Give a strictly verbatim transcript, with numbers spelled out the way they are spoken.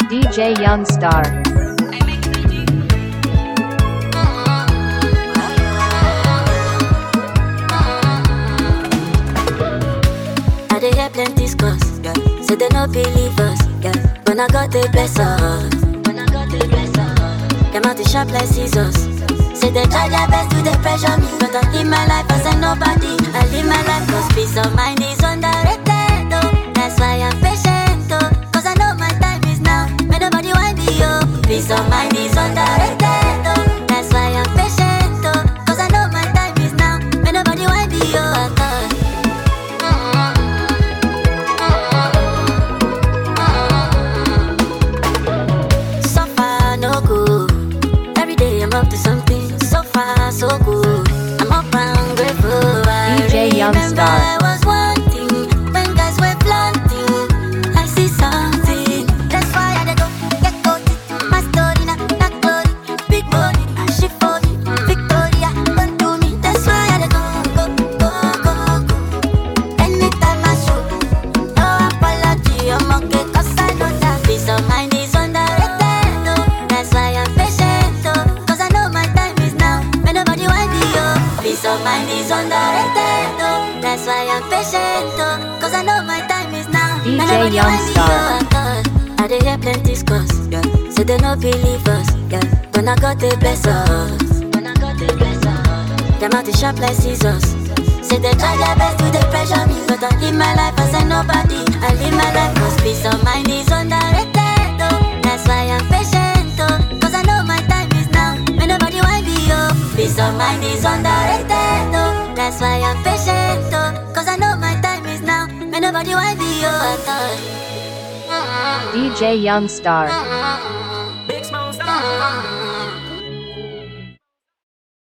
D J Youngstar. I dey hear plenty scores, yeah. Say they no believe us, yeah. When I got the bless us, when I got the bless us, them out the sharp like scissors. Say they try their best to they pressure me, but I live my life as a nobody. I live my life 'cause peace of mind is underrated, oh. That's why I'm patient, oh. 'Cause I know my time is now. May nobody want me, oh. Peace of mind is underrated, oh. That's why I'm patient, oh. 'Cause I know my time is now. May nobody want me, oh. I thought. I'm up to something so far, so good. I'm up and grateful. D J Youngstar. I was wanting when guys were planting. I see something. That's why I go get caught. My story not not glory. Big body, she for me. Victoria, come to me. That's why I go go go go go. Anytime I show, no apology. I'm okay 'cause I know that peace of mind is underrated. No, that's why I'm patient. Peace of mind is underrated, oh. That's why I'm patient, oh. 'Cause I know my time is now. D J Youngstar. I dey hear plenty scores, yeah. Say they no believe us, yeah. When I got the bless us, when I got the bless us, them out the sharp like scissors. Say they try their best to they pressure me, but I live my life as a nobody. I live my life 'cause peace of mind is underrated, oh. That's why I'm patient, oh. 'Cause I know my time is now. May nobody want me, oh. Peace of mind is underrated, oh. That's why I'm patient, oh. 'Cause I know my time is now. May nobody want me, oh. I thought. D J Youngstar.